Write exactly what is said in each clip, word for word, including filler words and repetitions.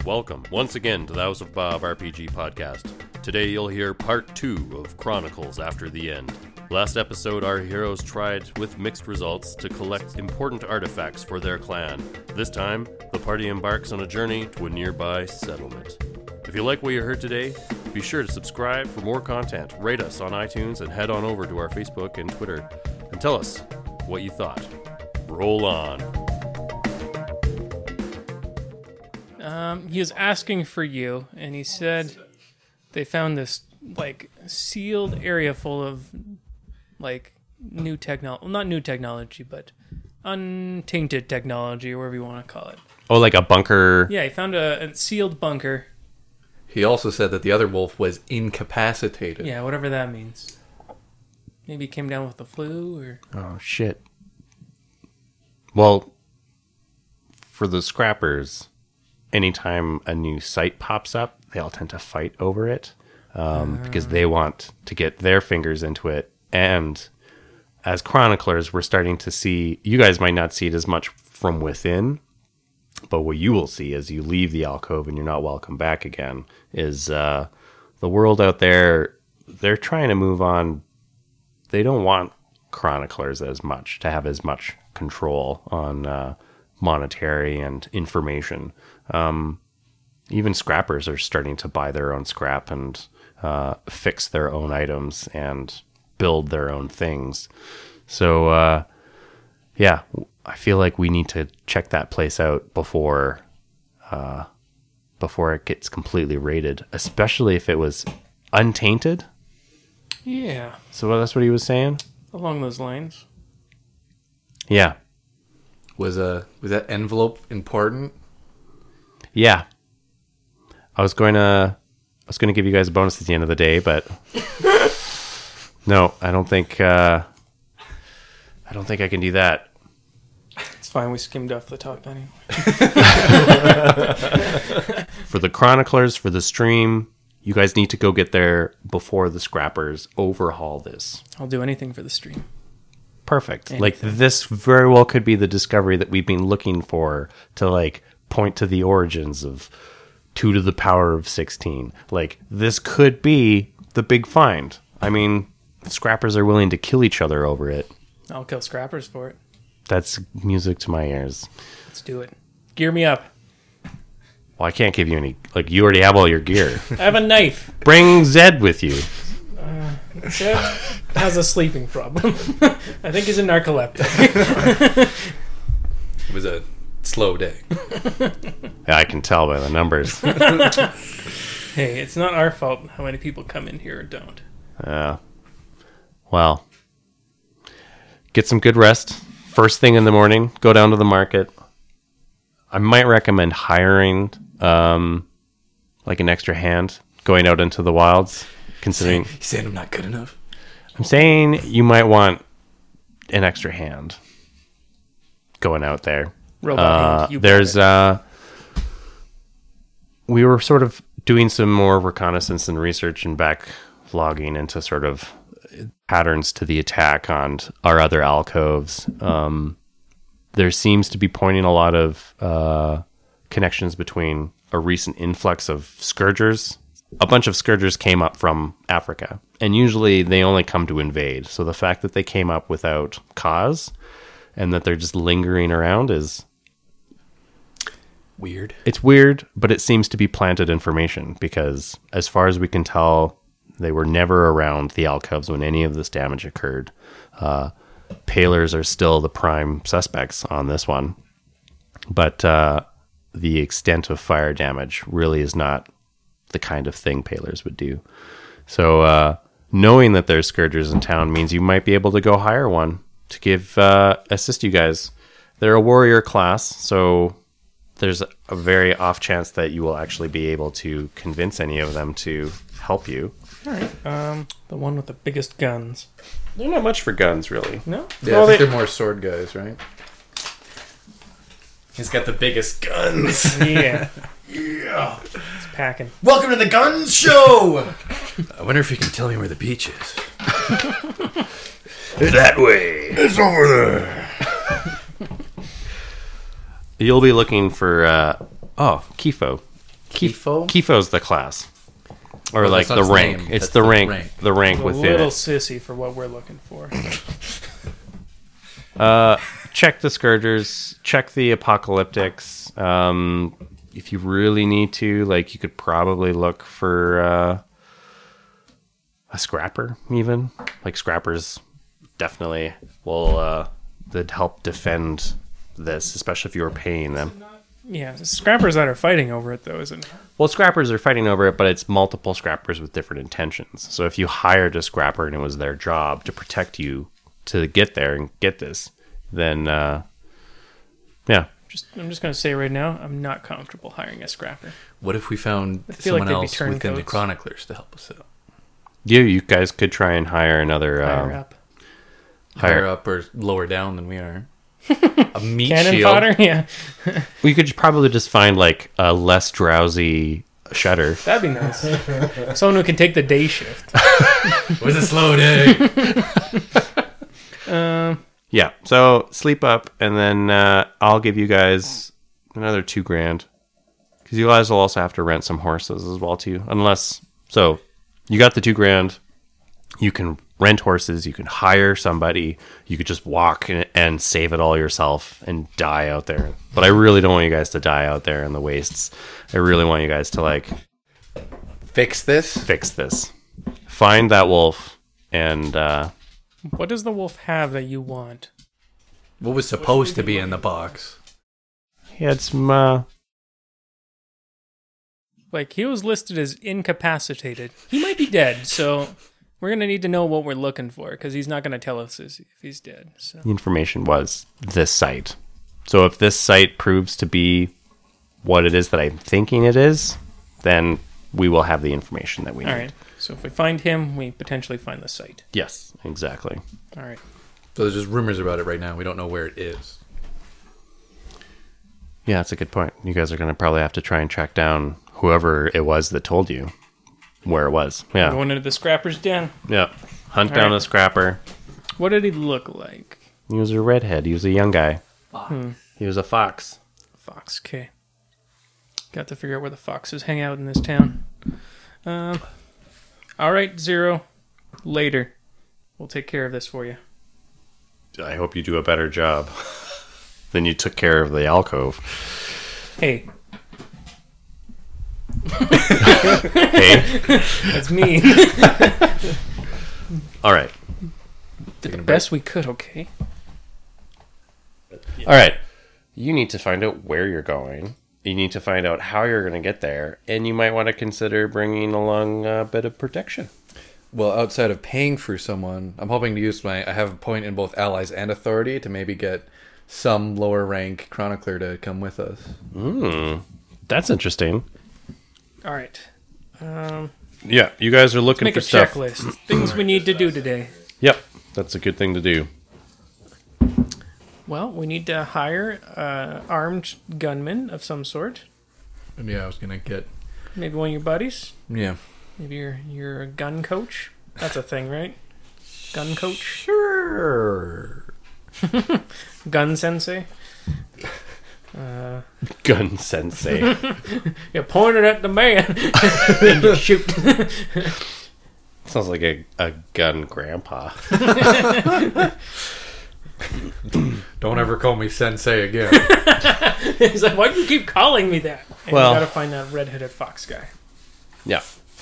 Welcome once again to the House of Bob R P G podcast. Today you'll hear part two of Chronicles After the End. Last episode, our heroes tried, with mixed results, to collect important artifacts for their clan. This time, the party embarks on a journey to a nearby settlement. If you like what you heard today, be sure to subscribe for more content, rate us on iTunes, and head on over to our Facebook and Twitter, and tell us what you thought. Roll on. Um, he was asking for you, and he said they found this, like, sealed area full of, like, new technology. Well, not new technology, but untainted technology, or whatever you want to call it. Oh, like a bunker? Yeah, he found a, a sealed bunker. He also said that the other wolf was incapacitated. Yeah, whatever that means. Maybe he came down with the flu, or... Oh, shit. Well, for the scrappers, anytime a new site pops up, they all tend to fight over it um, uh. because they want to get their fingers into it. And as chroniclers, we're starting to see, you guys might not see it as much from within, but what you will see as you leave the alcove and you're not welcome back again is uh, the world out there, they're trying to move on. They don't want chroniclers as much, to have as much control on uh, monetary and information. Um, even scrappers are starting to buy their own scrap and uh, fix their own items and build their own things. So, uh, yeah, I feel like we need to check that place out before uh, before it gets completely raided, especially if it was untainted. Yeah. So that's what he was saying? Along those lines. Yeah. Was uh was that envelope important? Yeah. I was going to I was going to give you guys a bonus at the end of the day, but no, I don't think uh, I don't think I can do that. It's fine, we skimmed off the top anyway. For the chroniclers, for the stream, you guys need to go get there before the scrappers overhaul this. I'll do anything for the stream. Perfect. Anything. Like, this very well could be the discovery that we've been looking for to, like, point to the origins of two to the power of sixteen. Like, this could be the big find. I mean, scrappers are willing to kill each other over it. I'll kill scrappers for it. That's music to my ears. Let's do it. Gear me up. Well, I can't give you any... Like, you already have all your gear. I have a knife. Bring Zed with you. Uh, Zed has a sleeping problem. I think he's a narcoleptic. It was a slow day. Yeah, I can tell by the numbers. Hey, it's not our fault how many people come in here or don't. Yeah. Uh, well, get some good rest. First thing in the morning, go down to the market. I might recommend hiring um, like an extra hand going out into the wilds. Considering, you saying I'm not good enough? I'm saying you might want an extra hand going out there. Robot uh, hand, you there's uh, we were sort of doing some more reconnaissance and research and backlogging into sort of patterns to the attack on our other alcoves. Um, there seems to be pointing a lot of uh, connections between a recent influx of scourgers. A bunch of scourgers came up from Africa, and usually they only come to invade. So the fact that they came up without cause and that they're just lingering around is weird. It's weird, but it seems to be planted information because as far as we can tell, they were never around the alcoves when any of this damage occurred. Uh, Palers are still the prime suspects on this one, but uh, the extent of fire damage really is not the kind of thing Palers would do. So uh, knowing that there's scourgers in town means you might be able to go hire one to give uh, assist you guys. They're a warrior class, so there's a very off chance that you will actually be able to convince any of them to help you. All right. Um, the one with the biggest guns. They're not much for guns, really. No? Yeah, Well, I think they- they're more sword guys, right? He's got the biggest guns. Yeah. Yeah. It's packing. Welcome to the Guns Show! I wonder if you can tell me where the beach is. That way. It's over there. You'll be looking for, uh, oh, Kifo. Kifo? Kifo's the class. Or Oh, like that's not the his rank. name. It's That's the, the rank, rank. the rank He's a within little it. sissy for what we're looking for. Uh, check the Scourgers. Check the Apocalyptics. Um, if you really need to, like, you could probably look for uh, a Scrapper, even. Like, Scrappers definitely will uh, they'd help defend this, especially if you were paying them. Yeah, the scrappers that are fighting over it, though, isn't it? Well, Scrappers are fighting over it, but it's multiple Scrappers with different intentions. So if you hired a Scrapper and it was their job to protect you to get there and get this, then, uh, yeah. Just, I'm just going to say right now, I'm not comfortable hiring a scrapper. What if we found I feel like someone they'd be else within the turncoats. Chroniclers to help us out? You, you guys could try and hire another... Higher Um, up. Higher hire, up or lower down than we are. A meat Cannon shield. fodder? Yeah. we could probably just find, like, a less drowsy Shutter. That'd be nice. Someone who can take the day shift. It was a slow day. Um, Yeah, so sleep up, and then uh, I'll give you guys another two grand. Because you guys will also have to rent some horses as well, too. Unless... So, you got the two grand. You can rent horses. You can hire somebody. You could just walk and, and save it all yourself and die out there. But I really don't want you guys to die out there in the wastes. I really want you guys to, like, Fix this? fix this. Find that wolf, and... Uh, what does the wolf have that you want? What was supposed to be in the box? he had some... Uh, Like, he was listed as incapacitated. He might be dead, so we're going to need to know what we're looking for, because he's not going to tell us if he's dead. So. the information was this site. So if this site proves to be what it is that I'm thinking it is, then we will have the information that we need. All right. So if we find him, we potentially find the site. Yes, exactly. All right. So there's just rumors about it right now. We don't know where it is. Yeah, that's a good point. You guys are going to probably have to try and track down whoever it was that told you where it was. Yeah. Going into the scrapper's den. Yeah. Hunt All down right. a scrapper. What did he look like? He was a redhead. He was a young guy. Hmm. He was a fox. Fox. Okay. Got to figure out where the foxes hang out in this town. Um. All right, Zero. Later. We'll take care of this for you. I hope you do a better job than you took care of the alcove. Hey, Hey. that's me. All right. Did the best we could, okay? All right. You need to find out where you're going. You need to find out how you're going to get there. And you might want to consider bringing along a bit of protection. Well, outside of paying for someone, I'm hoping to use my... I have a point in both allies and authority to maybe get some lower rank chronicler to come with us. Hmm. That's interesting. All right. Um, Yeah, you guys are looking make for a stuff. checklist. Things we need to do today. Yep. That's a good thing to do. Well, we need to hire uh, armed gunman of some sort. And yeah, I was going to get... Maybe one of your buddies. Yeah. Maybe you're, you're a gun coach. That's a thing, right? Gun coach? Sure. Gun sensei? Uh, Gun sensei. you point it at the man and you shoot. Sounds like a, a gun grandpa. Don't ever call me sensei again. He's like, why do you keep calling me that? And Well- you gotta find that red-headed fox guy. Yeah.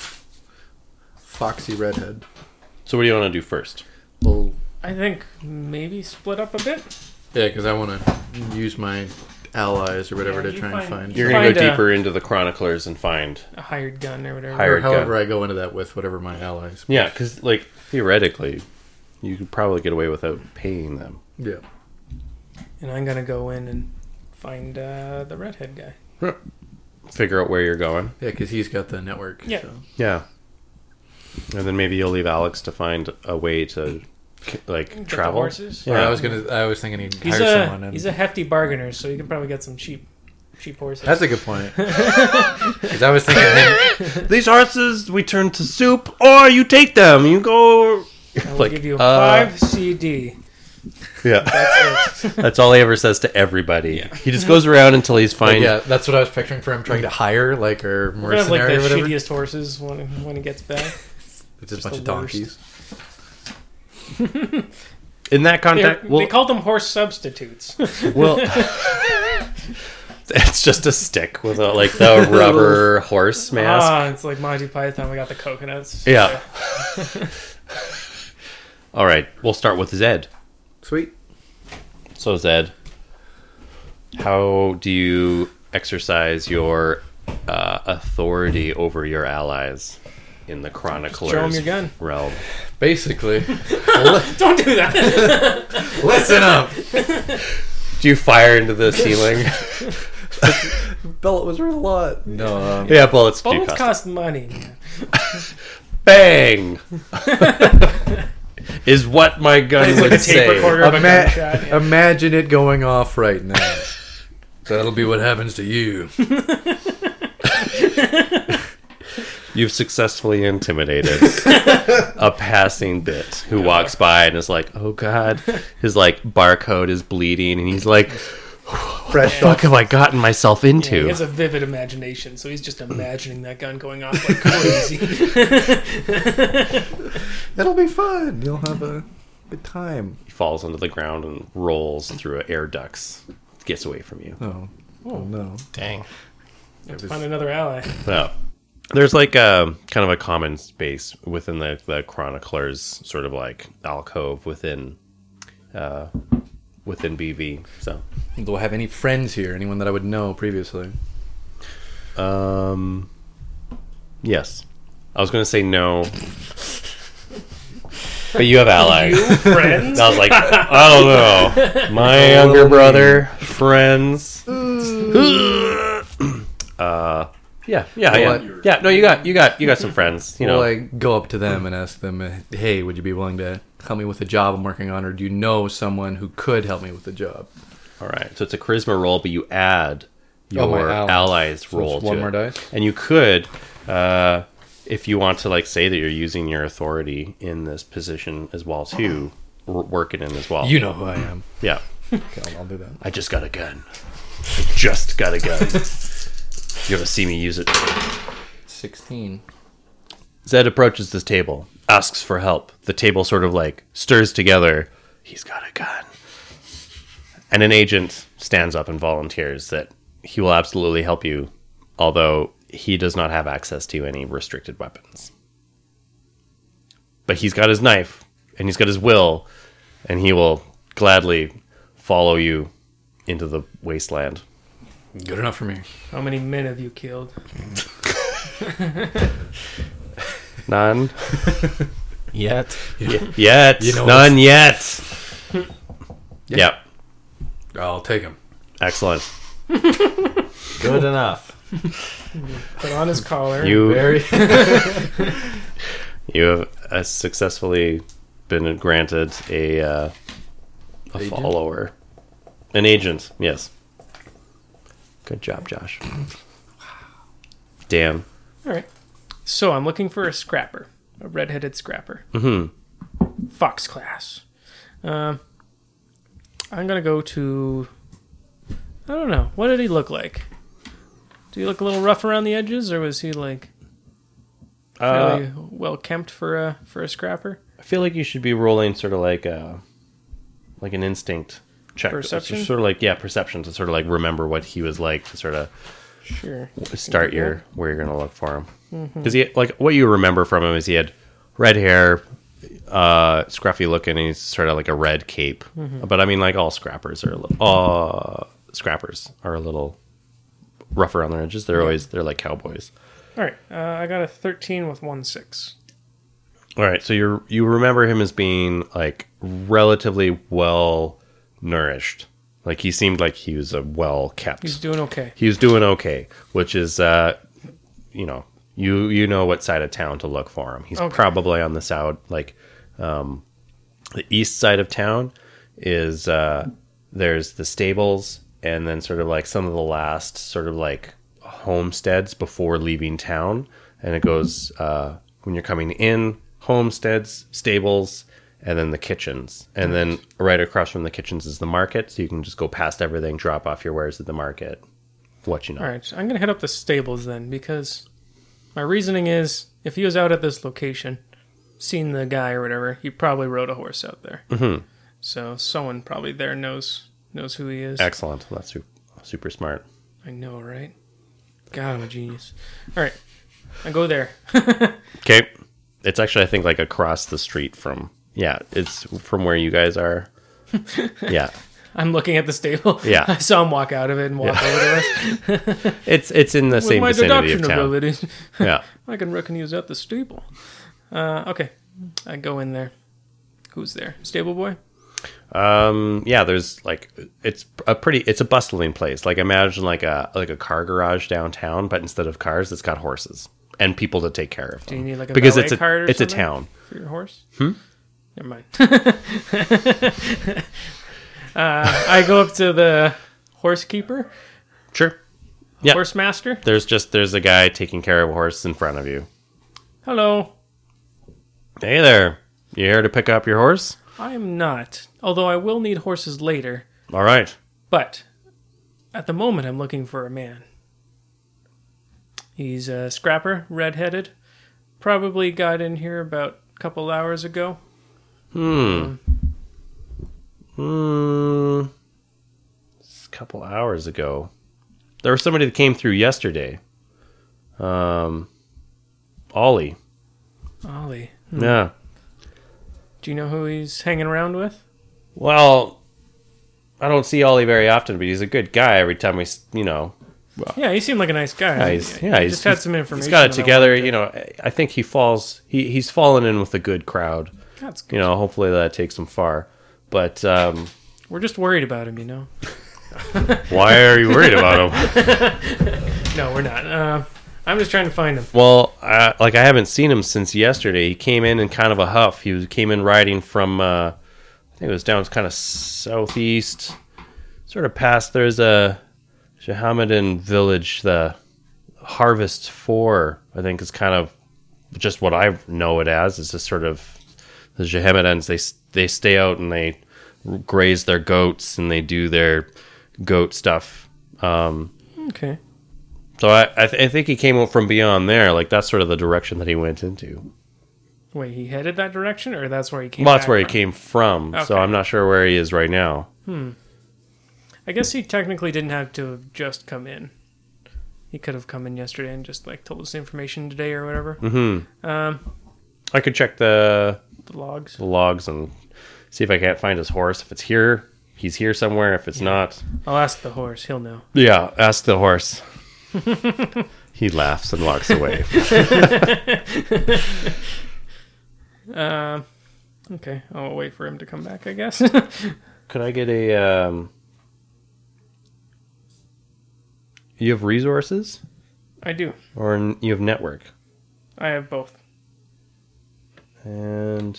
Foxy redhead. So what do you want to do first? Well, I think maybe split up a bit. yeah, because I want to use my allies or whatever Yeah, to you try and find- find... You're going to Find go a- deeper into the chroniclers and find... A hired gun or whatever. Hired or however gun. I go into that with whatever my allies... Yeah, because, like, theoretically, you could probably get away without paying them. Yeah. And I'm gonna go in and find uh, the redhead guy. Figure out where you're going. Yeah, because he's got the network. Yeah. So. Yeah. And then maybe you'll leave Alex to find a way to, like, Get the travel. horses. Or Yeah. I was gonna. I was thinking he'd He's hire a someone. And he's a hefty bargainer, so you can probably get some cheap cheap horses. That's a good point. Because I was thinking him, These horses, we turn to soup, or you take them. You go... I will like, give you a uh, five C D. Yeah. That's it. That's all he ever says to everybody. He just goes around until he's Like, fine. yeah, that's what I was picturing for him trying to hire, like, or We're gonna have like mercenary the or whatever. shittiest horses when when he gets back. It's just a Just bunch of the worst. donkeys. In that They, context, well, they called them horse substitutes. well it's just a stick with a, like the rubber horse mask. Ah, it's like Monty Python. We got the coconuts. Yeah. All right, we'll start with Zed. Sweet. So Zed, how do you exercise your uh, authority over your allies in the chronicler's Show 'em your gun. realm? Basically. Don't do that. Listen up. Do you fire into the ceiling? Bellet was worth a lot. No, um, Yeah, bullets do Bullets cost. cost money. Man. Bang! Is what my gun It's would like a tape say. recorder of a Ima- gunshot. Yeah. Imagine it going off right now. That'll be what happens to you. You've successfully intimidated a passing bit who walks by and is like, "Oh God," his like barcode is bleeding, and he's like, Fresh "Fuck have I gotten myself Yeah, into?" he has a vivid imagination, so he's just imagining that gun going off like crazy. It'll be fun. You'll have a good time. He falls onto the ground and rolls through air ducts, gets away from you. Oh, oh no. Dang. Let's find another ally. No. There's like a kind of a common space within the, the chronicler's sort of like alcove within uh, within B V. So, Do I have any friends here? Anyone that I would know previously? um, yes, I was gonna say no, but you have allies. You friends? I was like, I don't know, my younger brother, friends. uh, yeah, yeah, Well, yeah, I- yeah. No, you got, you got, you got some friends. You know, Will I go up to them and ask them, uh, hey, would you be willing to help me with the job I'm working on, or do you know someone who could help me with the job? all right. So it's a charisma roll, but you add Oh, my your allies. allies So roll it's one to more it. dice? And you could, uh, if you want to, like say that you're using your authority in this position as well too, w- work it in as well. You know who I am. yeah. Okay, I'll, I'll do that. I just got a gun. I just got a gun. You ever see me use it? sixteen. Zed approaches this table, asks for help. The table sort of like stirs together. He's got a gun. And an agent stands up and volunteers that he will absolutely help you, although he does not have access to any restricted weapons. But he's got his knife, and he's got his will, and he will gladly follow you into the wasteland. Good enough for me. How many men have you killed? None Yet. yet. You know None yet. Yep. I'll take him. Excellent. Good enough. Put on his collar. You Very. you have uh, successfully been granted a uh, a Agent? follower, an agent. Yes. Good job, Josh. Dan. All right. So I'm looking for a scrapper, a red-headed scrapper, Mm-hmm. Fox class. Um, I'm gonna go to. I don't know. What did he look like? Did he look a little rough around the edges, or was he like Uh, fairly well kempt for a for a scrapper? I feel like you should be rolling sort of like a like an instinct check. Perception? Sort of like yeah, perception to sort of like remember what he was like to sort of Sure. start your where you're gonna look for him. Because he like what you remember from him is he had red hair, uh, scruffy looking, and he's sort of like a red cape. But I mean, like all scrappers are a little, uh, scrappers are a little rough around their edges. They're always they're like cowboys. All right. Uh, I got a thirteen with one six. All right, so you you remember him as being like relatively well nourished. Like he seemed like he was a well kept. He's doing okay. He was doing okay, which is, uh, you know, you you know what side of town to look for him. He's Okay. probably on the south, like um, the east side of town is uh, there's the stables, and then sort of like some of the last sort of like homesteads before leaving town, and it goes uh, when you're coming in, homesteads, stables, and then the kitchens. And then right across from the kitchens is the market, so you can just go past everything, drop off your wares at the market. What you know. All right, I'm gonna head up the stables then, because my reasoning is if he was out at this location, seen the guy or whatever, he probably rode a horse out there. Mm-hmm. So someone probably there knows knows who he is. Excellent. That's super, super smart. I know, right? God, I'm a genius. All right, I go there. Okay. It's actually, I think, like across the street from, yeah, it's from where you guys are. Yeah. I'm looking at the stable. Yeah. I saw him walk out of it and walk Yeah. over to us. It's it's in the With same my vicinity of deduction town. abilities, Yeah. I can reckon he was at the stable. Uh, okay, I go in there. Who's there? Stable boy? Um, yeah, there's like, it's a pretty, it's a bustling place. Like imagine like a, like a car garage downtown, but instead of cars, it's got horses and people to take care of them. Do you need like a because valet it's a, card or it's something a town. for your horse? Hmm? Never mind. uh, I go up to the horse keeper, Sure. Yeah. horse master. There's just, there's a guy taking care of a horse in front of you. Hello. Hey there. You here to pick up your horse? I am not, although I will need horses later. All right. But at the moment, I'm looking for a man. He's a scrapper, red-headed. Probably got in here about a couple hours ago. Hmm. Hmm. It's a couple hours ago. There was somebody that came through yesterday. Um, Ollie. Ollie. Yeah. Do you know who he's hanging around with? Well, I don't see Ollie very often, but he's a good guy. Every time we, s- you know, Yeah, he seemed like a nice guy. yeah, he's, He yeah, he's just had he's- some information. He's got it that I together. wanted to- You know, I think he falls. He he's fallen in with a good crowd. That's good. You know, hopefully that takes him far. But um, We're just worried about him, you know? why are you worried about him? No, we're not. Uh, I'm just trying to find him. Well, I, like I haven't seen him since yesterday. He came in in kind of a huff. He was, came in riding from, uh, I think it was down kind of southeast, sort of past. There's a Shahamadan village. The Harvest Four, I think, is kind of just what I know it as. It's just sort of the Shahamadans. They they stay out and they graze their goats and they do their goat stuff. Um, Okay. So I, I, th- I think he came up from beyond there. Like that's sort of the direction that he went into. Wait, he headed that direction, or that's where he came Well, that's back where he from? came from. So Okay. I'm not sure where he is right now. I guess he technically didn't have to have just come in. He could have come in yesterday and just like told us information today or whatever. Hmm. Um, I could check the, the logs. the logs and see if I can't find his horse. If it's here, he's here somewhere. If it's not, I'll ask the horse. He'll know. yeah, ask the horse. He laughs and walks away. Um, okay, I'll wait for him to come back, I guess. Could I get a? Um, you have resources, I do. or n- you have network, I have both. and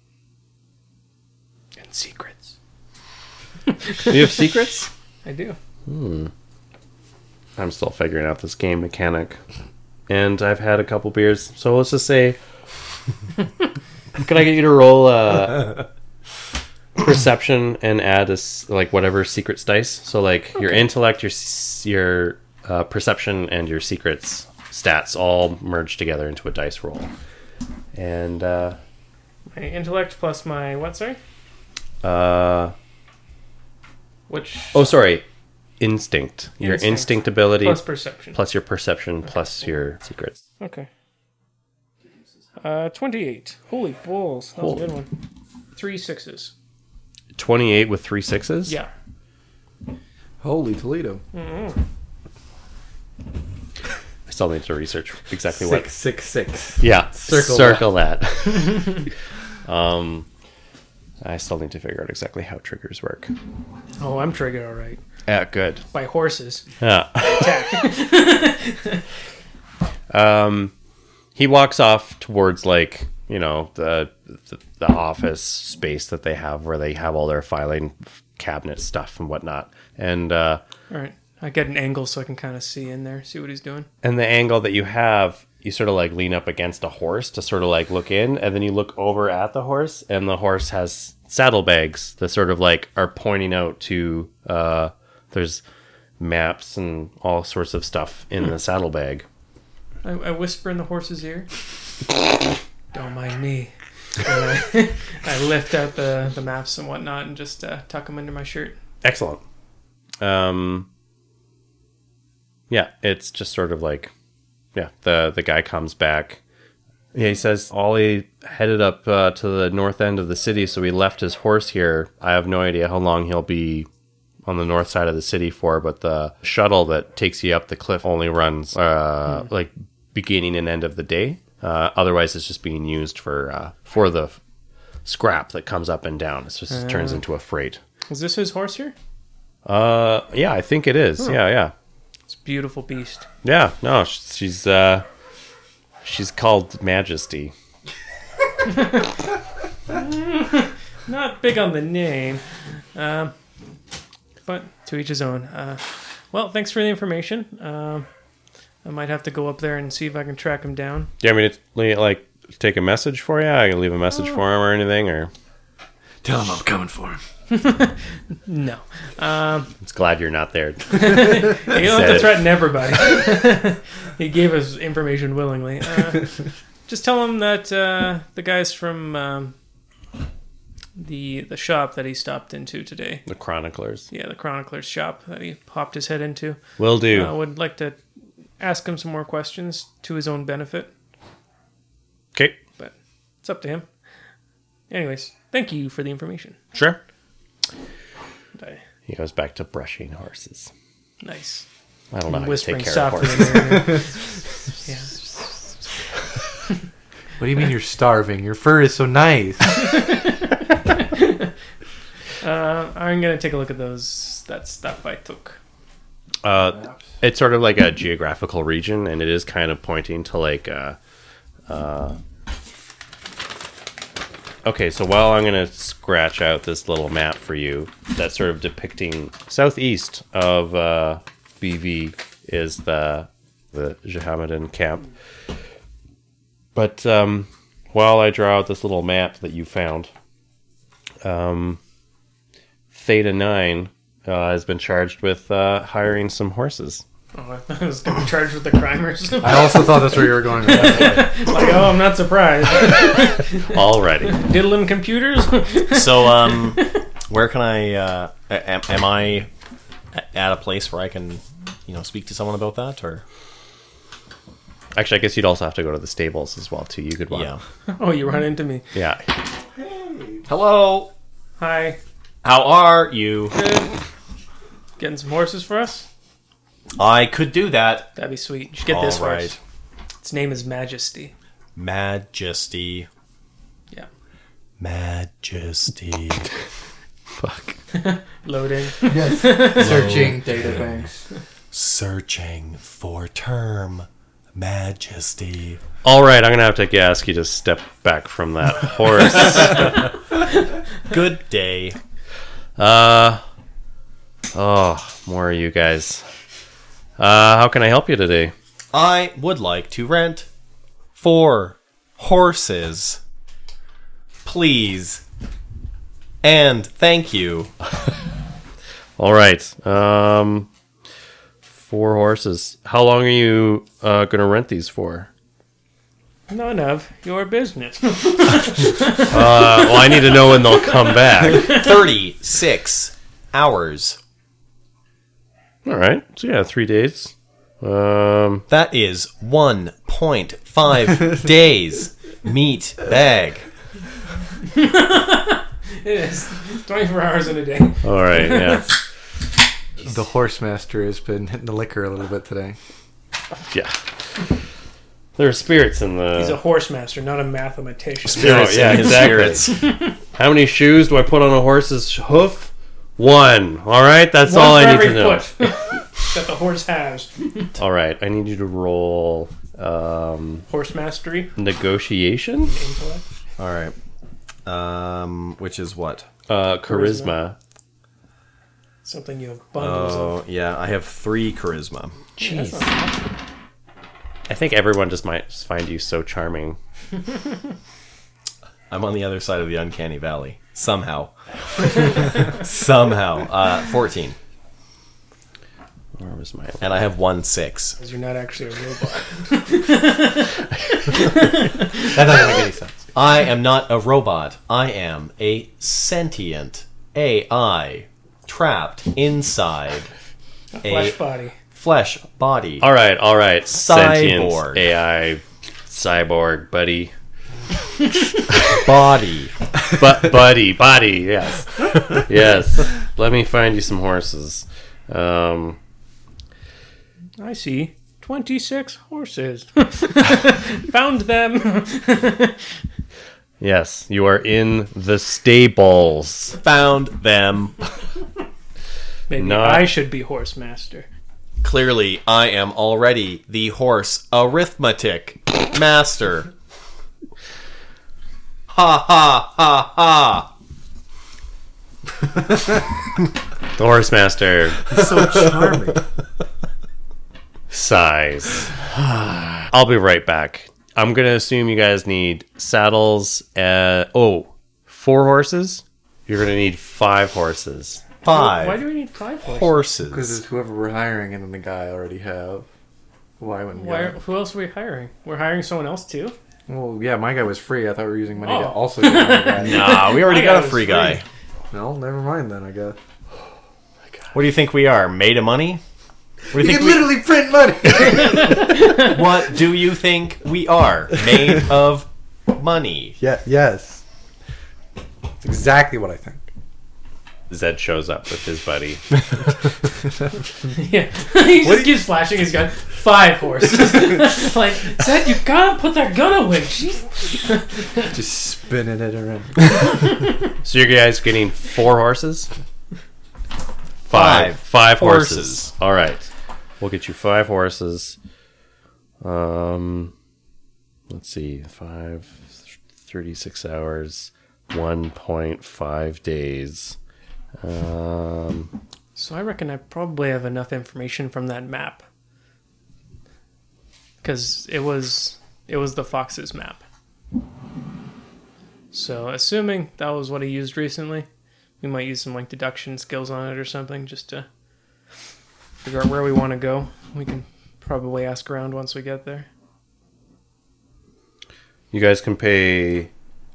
And secrets. you have secrets. I do. Hmm. I'm still figuring out this game mechanic. And I've had a couple beers. So let's just say... Can I get you to roll uh, perception and add a, s- like whatever secrets dice? So like your intellect, your s- your uh, perception, and your secrets stats all merge together into a dice roll. And uh, My intellect plus my what, sorry? uh, Which oh, sorry, instinct. Your Instinct. instinct ability plus perception. plus your perception plus your secrets. Okay. Uh, twenty-eight. Holy balls. That was a good one. Three sixes. twenty-eight with three sixes? Yeah. Holy Toledo. I still need to research exactly Six, six, six. what. Yeah, Circle circle that. um, I still need to figure out exactly how triggers work. Oh, I'm triggered all right. Yeah, good. By horses. Yeah. Attack. Um, he walks off towards like you know the, the the office space that they have where they have all their filing cabinet stuff and whatnot, and uh, All right. I get an angle so I can kind of see in there, see what he's doing. and the angle that you have, you sort of like lean up against a horse to sort of like look in, and then you look over at the horse, and the horse has saddlebags that sort of like are pointing out to uh there's maps and all sorts of stuff in the saddlebag. I, I whisper in the horse's ear. Don't mind me. And I, I lift out the, the maps and whatnot and just uh, tuck them into my shirt. Excellent. Um yeah, it's just sort of like, yeah, the the guy comes back. Yeah, he says Ollie headed up uh, to the north end of the city, so he left his horse here. I have no idea how long he'll be on the north side of the city for, but the shuttle that takes you up the cliff only runs uh, hmm. like beginning and end of the day. Uh, otherwise, it's just being used for uh, for the f- scrap that comes up and down. It just uh, turns into a freight. Is this his horse here? Uh, yeah, I think it is. Oh. Yeah, yeah. It's a beautiful beast. Yeah, no, she's uh, she's called Majesty. Not big on the name, um, but to each his own. Uh, well, thanks for the information. Um, I might have to go up there and see if I can track him down. Do you want me to like take a message for you? I can leave a message oh. for him or anything, or tell him I'm coming for him. No. Um, it's glad you're not there. You don't have to threaten everybody. He gave us information willingly. Uh, just tell him that uh, the guys from um, the the shop that he stopped into today, the Chroniclers. Yeah, the Chroniclers shop that he popped his head into. Will do. I uh, would like to ask him some more questions to his own benefit. Okay. But it's up to him. Anyways, thank you for the information. Sure. I, he goes back to brushing horses. Nice. I don't know how to take care of horses. Yeah. What do you mean you're starving? Your fur is so nice. uh, I'm going to take a look at those that stuff I took. Uh, it's sort of like a geographical region, and it is kind of pointing to like uh, uh okay, so while I'm going to scratch out this little map for you, that's sort of depicting southeast of uh, B V is the the Jehamadan camp. But um, while I draw out this little map that you found, um, Theta nine uh, has been charged with uh, hiring some horses. Oh, I thought I was going to be charged with the crime or something. I also thought that's where you were going with that. Like, oh, I'm not surprised. Alrighty. Diddling computers? So, um, where can I, uh, am, am I at a place where I can, you know, speak to someone about that, or? Actually, I guess you'd also have to go to the stables as well, too. You could walk. Yeah. Oh, you run into me. Yeah. Hey. Hello. Hi. How are you? Good. Getting some horses for us? I could do that. That'd be sweet. You should get this All right. horse. Its name is Majesty. Majesty. Yeah. Majesty. Fuck. Loading. Yes. Searching databanks. Searching for term Majesty. All right, I'm gonna have to ask you to step back from that horse. Good day. Uh. Oh, more of you guys. Uh, how can I help you today? I would like to rent four horses, please, and thank you. All right. Um, four horses. How long are you uh, going to rent these for? None of your business. uh, well, I need to know when they'll come back. thirty-six hours. All right. So, yeah, three days. Um, that is one point five days. Meat bag. It is. twenty-four hours in a day. All right, yeah. The horse master has been hitting the liquor a little bit today. Yeah. There are spirits in the... He's a horse master, not a mathematician. Spirits, oh, yeah, exactly. Spirits. How many shoes do I put on a horse's hoof? One. All right, that's One all I need every to know. Foot that the horse has. All right, I need you to roll um, horse mastery, negotiation. Intellect. All right. Um, which is what? Uh, charisma. charisma. Something you have bundles Oh, of. yeah, I have three charisma. Jeez. Yeah, I think everyone just might find you so charming. I'm on the other side of the uncanny valley. Somehow. Somehow. Uh, fourteen. Where was my... And I have one six. Because you're not actually a robot. That doesn't make any sense. I am not a robot. I am a sentient A I trapped inside A a flesh body. flesh body. All right, all right. Cyborg. Sentient A I cyborg buddy. Body. But buddy, body, yes. Yes. Let me find you some horses. Um, I see. twenty-six horses. Found them. yes, you are in the stables. Found them. Maybe Not- I should be horse master. Clearly, I am already the horse arithmetic master. Ha ha ha ha. The horse master So charming. sighs. I'll be right back. I'm going to assume you guys need saddles. Uh, oh, four horses? You're going to need five horses. Five Why do we need five horses? Because horses. it's whoever we're hiring and then the guy I already have. Why wouldn't Why, go? who else are we hiring? We're hiring someone else too? Well, yeah, my guy was free. I thought we were using money to Oh. also get my guy. Nah, we already My got guy a was free free. guy. No, never mind then, I guess. What do you think we are? Made of money? What do You you can think literally print money! we, what do you think we are? Made of money. yeah, yes. That's exactly what I think. Zed shows up with his buddy. Yeah. he just keeps flashing his gun. Five horses. like, Zed, you gotta put that gun away. Jeez. Just spinning it around. So you guys getting four horses? Five. Five. Five horses. Horses. All right. We'll get you five horses. Um, let's see. Five, thirty-six hours, one point five days. Um, So I reckon I probably have enough information from that map. Because it was it was the Fox's map. So assuming that was what he used recently, we might use some like deduction skills on it or something just to figure out where we want to go. We can probably ask around once we get there. you guys can pay.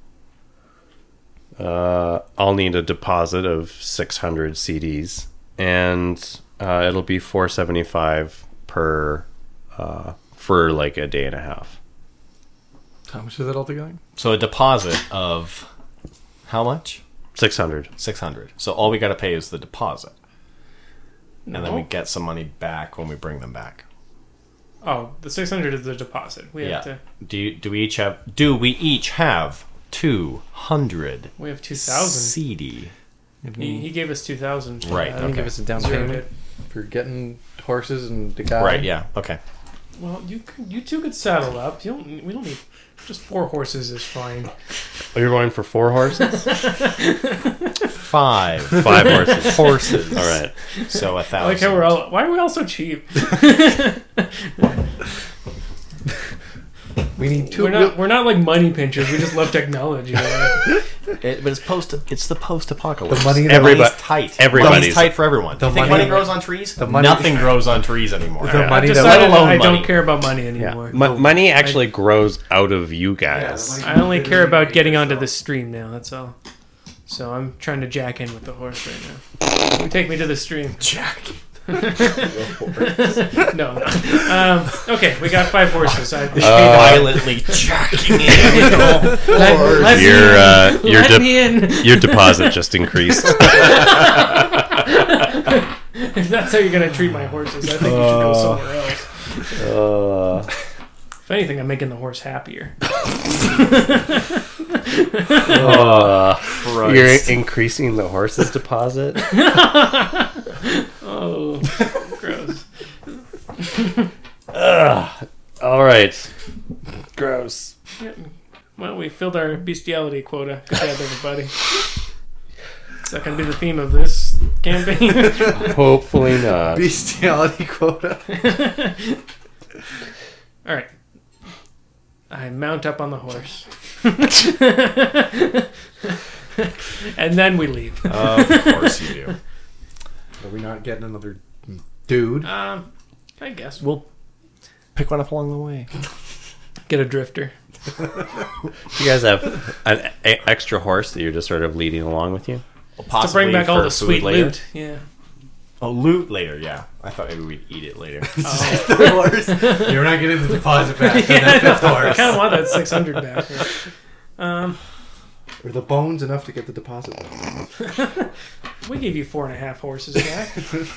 Uh, I'll need a deposit of six hundred C Ds, and uh, it'll be four seventy-five per uh, for like a day and a half. How much is it altogether? So a deposit of how much? Six hundred. six hundred. So all we got to pay is the deposit. No. And then we get some money back when we bring them back. Oh, the six hundred is the deposit. We Yeah. have to. Do you, do we each have do we each have two hundred We have two thousand. C D? He, he gave us two thousand. Right, Can you okay. give us a down Zeroed payment it. for getting horses and the guy? Right, yeah. Okay. Well, you could- you two could saddle up. You don't. We don't need. Just four horses is fine. Oh, you're going for four horses? Five. Five horses. Horses. All right. So a I thousand. like how we're all. Why are we all so cheap? We need two. We're not. We're not like money pinchers. We just love technology. It, but it's post. It's the post-apocalypse. The money that Everybody- Money's tight. everybody's- Money's tight for everyone. The you think money- money grows on trees? the money- Nothing grows on trees anymore. The money I that- decided Let alone I money. don't care about money Yeah. anymore. Mo- money actually grows out of you guys. I only care about getting onto the stream now. That's all. So I'm trying to jack in with the horse right now. Take me to the stream. Jack. No. no. Um, okay, we got five horses. I, Violently jacking in with the let, horse. let me Your in. uh, your Let de- me in. your deposit just increased. If that's how you're gonna treat my horses, I think you should go somewhere else. Uh, If anything, I'm making the horse happier. uh, you're Christ. increasing the horse's deposit. Oh, gross. All right. Gross. Yeah. Well, we filled our bestiality quota. Good job, everybody. Is that going to be the theme of this campaign? Hopefully not. bestiality quota. All All right. I mount up on the horse. And then we leave. Of course you do. Are we not getting another dude? Um, I guess We'll pick one up along the way. get a drifter. You guys have an a- extra horse that you're just sort of leading along with you? Possibly To bring back all for the food sweet later. loot. Yeah. Oh, loot later, yeah. I thought maybe we'd eat it later. Oh. You're not getting the deposit back on Yeah, that fifth I horse. kind of want that six hundred back. Um, Are the bones enough to get the deposit back? we gave you four and a half horses back.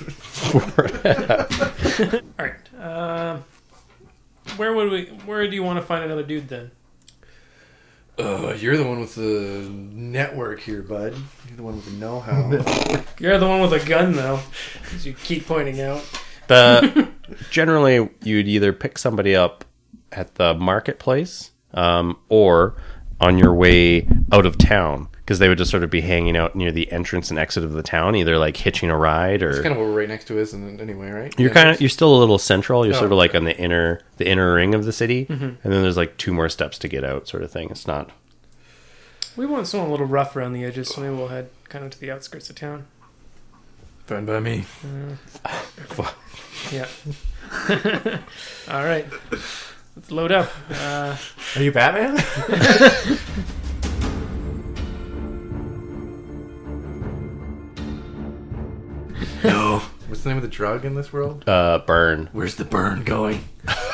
All right. Um, where would we? Where do you want to find another dude then? Uh, you're the one with the network here, bud. You're the one with the know-how. You're the one with a gun, though, as you keep pointing out. The generally you'd either pick somebody up at the marketplace um, or on your way out of town, because they would just sort of be hanging out near the entrance and exit of the town, either like hitching a ride or It's kind of what we're right next to is, and anyway, right? you're Yeah, kind of you're still a little central. You're Oh, sort of like on the inner the inner ring of the city, Mm-hmm. and then there's like two more steps to get out, sort of thing. It's not. We want someone a little rough around the edges, so maybe we'll head kind of to the outskirts of town. fine by me. Yeah. All right. Let's load up. Uh, Are you Batman? No. What's the name of the drug in this world? Uh, burn. Where's the burn going?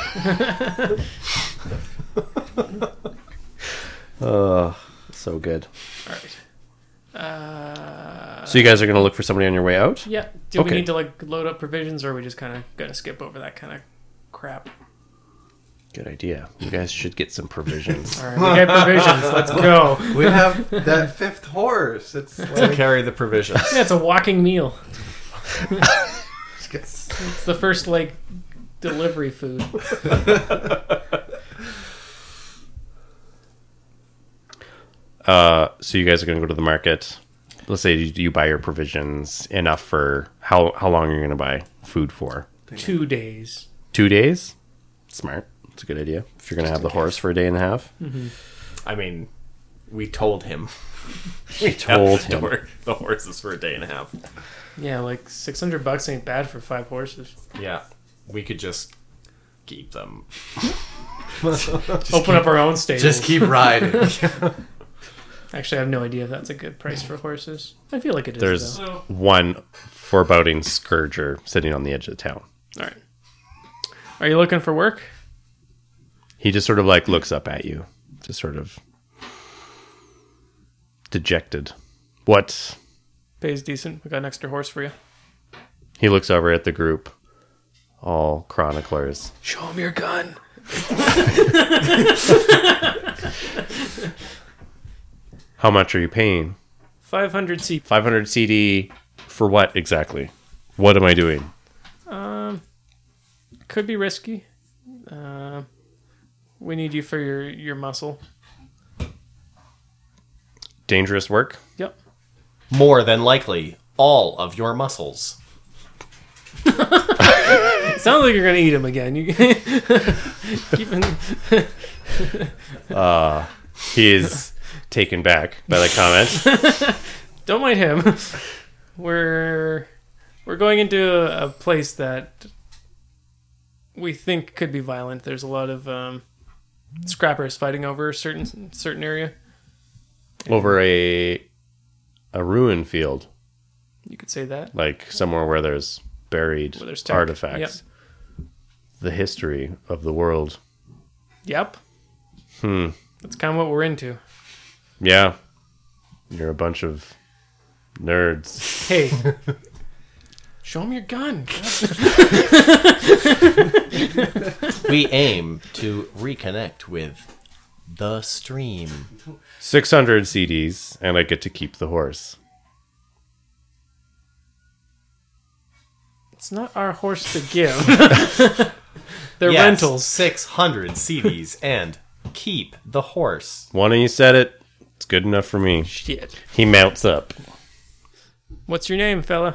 Uh, so good. all right. Uh, So you guys are gonna look for somebody on your way out? yeah. Do Okay. we need to like load up provisions, or are we just kind of gonna skip over that kind of crap? Good idea. You guys should get some provisions. All right. We got provisions. Let's go. We have that fifth horse. It's To like carry the provisions. Yeah, it's a walking meal. it's It's the first like delivery food. Uh, so you guys are gonna go to the market. Let's say you, you buy your provisions enough for how how long you're gonna buy food for? Two days. Two days. Smart. It's a good idea. If you're gonna have the horse for a day and a half, I mean, we told him. we told the, him. hor- the horses for a day and a half. Yeah, like six hundred bucks ain't bad for five horses. Yeah, we could just keep them. Open up our own stable. Just keep riding. Actually, I have no idea if that's a good price for horses. I feel like it is. There's though. one foreboding scourger sitting on the edge of the town. All right. Are you looking for work? He just sort of like looks up at you, just sort of dejected. What? Pays decent. We got an extra horse for you. He looks over at the group, all chroniclers. Show him your gun. How much are you paying? five hundred C. five hundred C D for what exactly? What am I doing? Um, could be risky. Uh, we need you for your, your muscle. Dangerous work? Yep. More than likely, all of your muscles. It sounds like you're gonna eat him again. You keep him. Uh, he is taken back by the comment. Don't mind him. We're we're going into a, a place that we think could be violent. There's a lot of um, scrappers fighting over a certain certain area. Over a a ruin field, You could say that. like somewhere where there's buried Where there's tech. artifacts. The history of the world. Yep. Hmm. That's kind of what we're into. Yeah. You're a bunch of nerds. Hey. Show him your gun. We aim to reconnect with the stream. six hundred C Ds, and I get to keep the horse. It's not our horse to give. They're Yes, rentals. six hundred C Ds and keep the horse. One of you said it. It's good enough for me. Shit. He mounts up. What's your name, fella?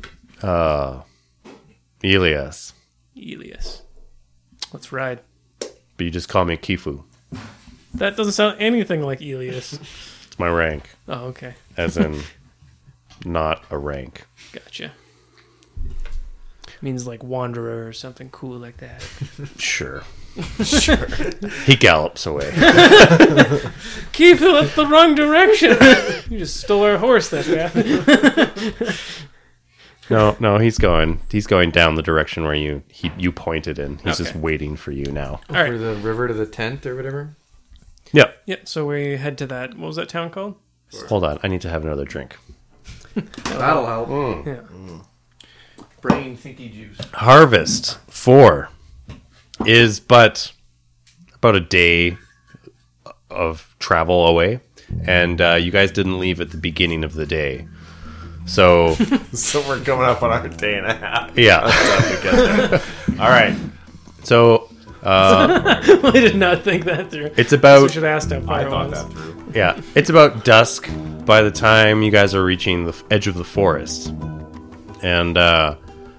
Uh, Elias. Elias. Let's ride. but you just call me Kifu. That doesn't sound anything like Elias. It's my rank, Oh, okay. as in not a rank. Gotcha. Means like wanderer or something cool like that. Sure. Sure. He gallops away. Kifu, that's the wrong direction. You just stole our horse, that guy. No, no, he's going. He's going down the direction where you he, you pointed in. He's just Okay. waiting for you now. All right. For the river to the tent or whatever. Yep. Yep, so we head to that. What was that town called? Hold on. I need to have another drink. That'll help. Yeah. Brain thinky juice. Harvest four is but about a day of travel away, and uh, you guys didn't leave at the beginning of the day. So So we're coming up on our day and a half. yeah. All right. So uh, I did not think that through. it's I about should have asked how far I it thought was. that through. yeah. It's about dusk by the time you guys are reaching the f- edge of the forest, and uh,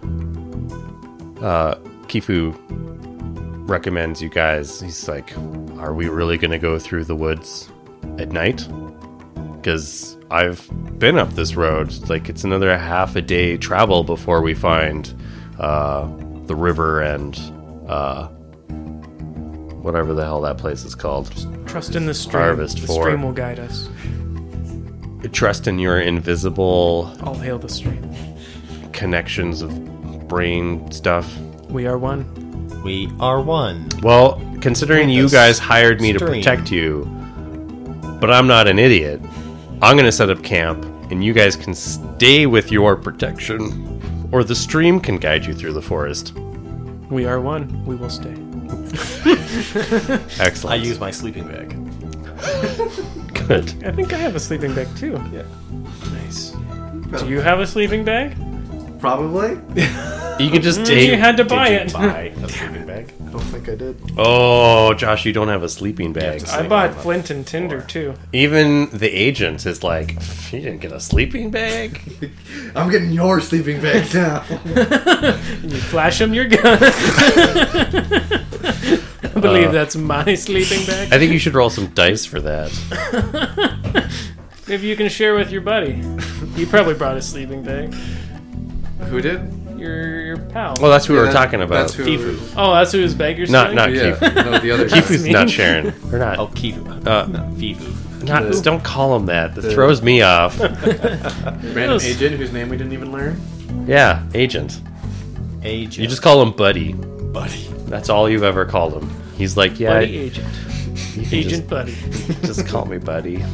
uh, Kifu recommends you guys. He's like, "Are we really going to go through the woods at night? Because I've been up this road. Like it's another half a day travel before we find uh, the river and uh, whatever the hell that place is called. Trust in the stream. Harvest the four. stream will guide us. Trust in your invisible All hail the stream. connections of brain stuff." We are one. We are one. Well, considering you This guys hired me to stream. protect you, but I'm not an idiot, I'm going to set up camp, and you guys can stay with your protection, or the stream can guide you through the forest. We are one. We will stay. Excellent. I use my sleeping bag. Good. I think I have a sleeping bag too. Yeah. Nice. Do you have a sleeping bag? Probably. You can just You take. had to buy Did it. you buy a sleeping bag? I don't think I did. Oh, Josh, you don't have a sleeping bag. to I sleep bought on the Flint and Tinder too. Even the agent is like, "You didn't get a sleeping bag?" I'm getting your sleeping bag now. You flash him your gun. I believe that's my sleeping bag. I think you should roll some dice for that. Maybe you can share with your buddy. He probably brought a sleeping bag. Who did? Your your pal. Well, that's who we Yeah, were that- talking about. That's who. Kifu. Oh, that's whose bag you're Not stealing? not Yeah. Kifu. No, the other guy. Kifu's me. not Sharon. We're not. Oh, Kifu. Uh, No, Fifu. Not, don't call him that. That throws me off. Random Yes. agent whose name we didn't even learn. Yeah, agent. Agent. You just call him Buddy. buddy. That's all you've ever called him. He's like, yeah, Buddy you agent. can Agent Buddy. Just, just call me Buddy.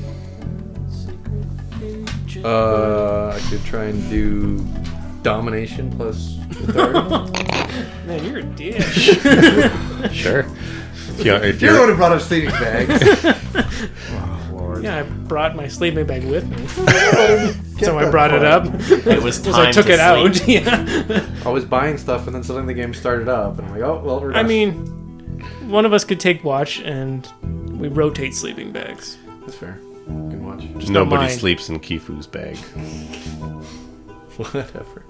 Uh, I could try and do domination plus authority. Man, you're a dick. Sure. If, you, if You're the one you're, who brought up sleeping bags. Yeah, I brought my sleeping bag with me. So I brought it up. It was Because time I took to it out. sleep. Yeah. I was buying stuff, and then suddenly the game started up, and I'm like, oh well, we're I done. mean, one of us could take watch and we rotate sleeping bags. that's fair. You can watch. Just don't nobody mind. sleeps in Kifu's bag. Whatever.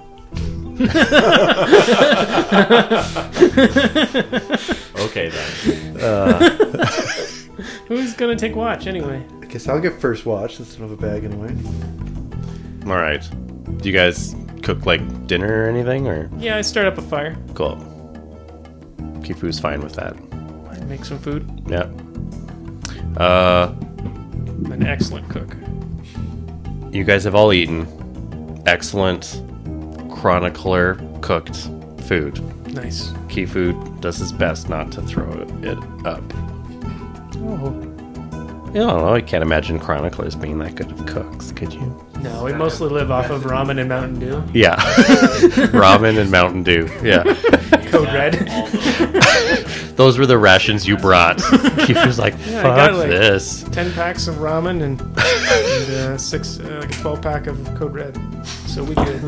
Okay then. Who's gonna take watch anyway? I guess I'll get first watch since I don't have a bag anyway. All right. Do you guys cook like dinner or anything? Or Yeah, I start up a fire. cool. Kifu's fine with that. I make some food. Yeah. Uh, I'm an excellent cook. you guys have all eaten excellent chronicler cooked food. Nice. Kifu does his best not to throw it up. Oh. I don't know. I can't imagine chroniclers being that good of cooks. Could you? No, we mostly live off of ramen and Mountain Dew. Yeah. Ramen and Mountain Dew. Yeah. Code Red. Those were the rations you brought. Kifu's like, Yeah, I fuck got, like- this. Ten packs of ramen and, and uh, six, uh, like a twelve pack of Code Red. So we good.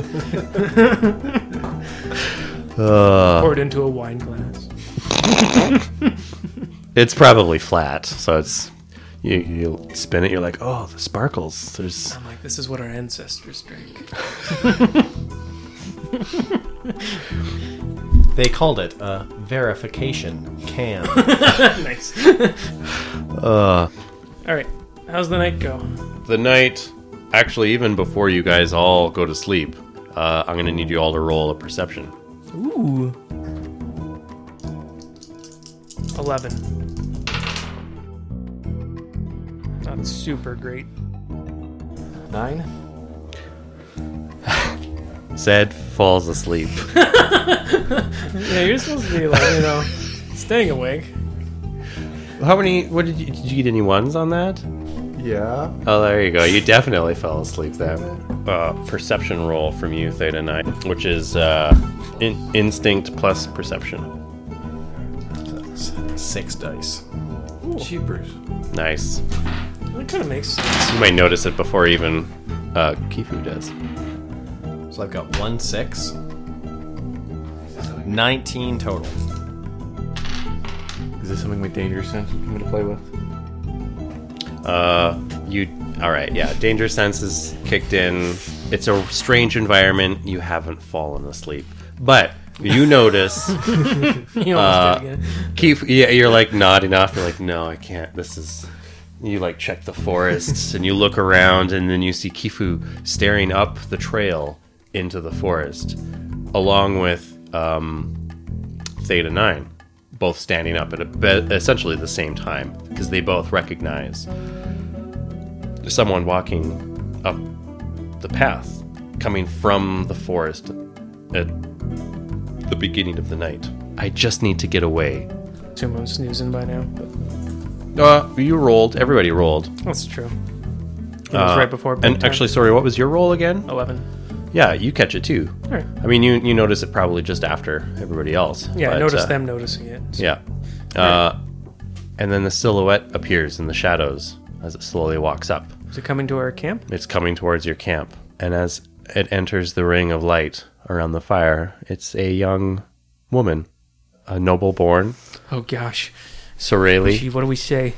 Uh, Pour it into a wine glass. it's probably flat, so it's you. You spin it. You're like, oh, the sparkles. There's I'm like, this is what our ancestors drank. They called it a verification cam. Nice. Uh, All right. How's the night go? the night, actually, even before you guys all go to sleep, uh, I'm going to need you all to roll a perception. Ooh. eleven. Not super great. Nine? Zed falls asleep. Yeah, you're supposed to be like, you know, staying awake. How many? What did you? Did you get any ones on that? Yeah. Oh, there you go. You definitely fell asleep then. Uh, perception roll from you, Theta Nine, which is uh, in- instinct plus perception. Six dice. Cheapers. Nice. That kind of makes sense. You might notice it before even uh, Kifu does. So I've got one six. nineteen total. Is this something with danger sense we come to play with? Uh, you. All right. Yeah. Danger sense is kicked in. It's a strange environment. You haven't fallen asleep, but you notice. You almost Uh, did again. Keith, yeah, you're like nodding off. You're like, no, I can't. This is. You like check the forests and you look around, and then you see Kifu staring up the trail into the forest, along with um, Theta Nine, both standing up at a be- essentially the same time because they both recognize someone walking up the path, coming from the forest at the beginning of the night. I just need to get away. Assume I'm snoozing by now, but Uh, you rolled. Everybody rolled. that's true. It was Uh, right before And bedtime. actually, sorry, what was your roll again? eleven. Yeah, you catch it too. All right. I mean, you you notice it probably just after everybody else. Yeah, I but, noticed uh, them noticing it. so- Yeah. Uh, and then the silhouette appears in the shadows as it slowly walks up. Is it coming to our camp? It's coming towards your camp. And as it enters the ring of light around the fire, it's a young woman, a noble born, Oh gosh. Soreli. Gee, what do we say?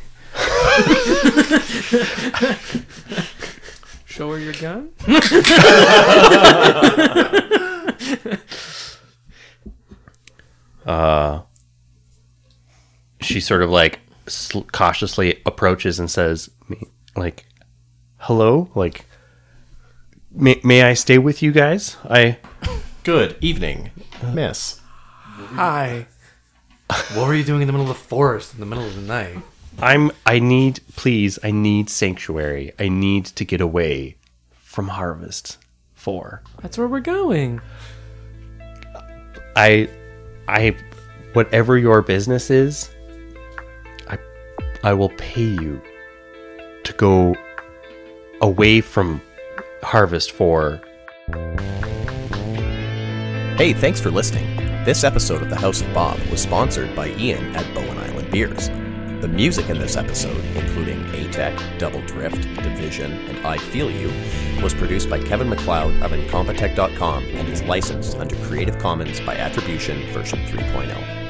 Show her your gun? Uh, she sort of like sl- cautiously approaches and says, "Me- like, hello? Like, may, may I stay with you guys? I... Good evening, miss. Hi. What were you doing in the middle of the forest in the middle of the night? I'm I need please I need sanctuary. I need to get away from Harvest four. That's where we're going. I I whatever your business is, I I will pay you to go away from Harvest four. Hey, thanks for listening. This episode of The House of Bob was sponsored by Ian at Bowen Island Beers. The music in this episode, including A T E C, Double Drift, Division, and I Feel You, was produced by Kevin MacLeod of Incompetech dot com and is licensed under Creative Commons by Attribution version three point oh.